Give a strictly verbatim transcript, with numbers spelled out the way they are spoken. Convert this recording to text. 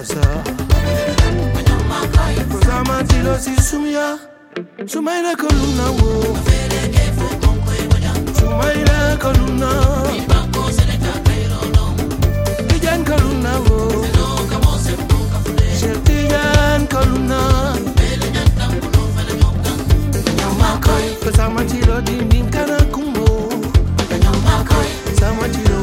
Gaza. Kozama tilo si sumia, sumaila koluna wo. Sumaila koluna.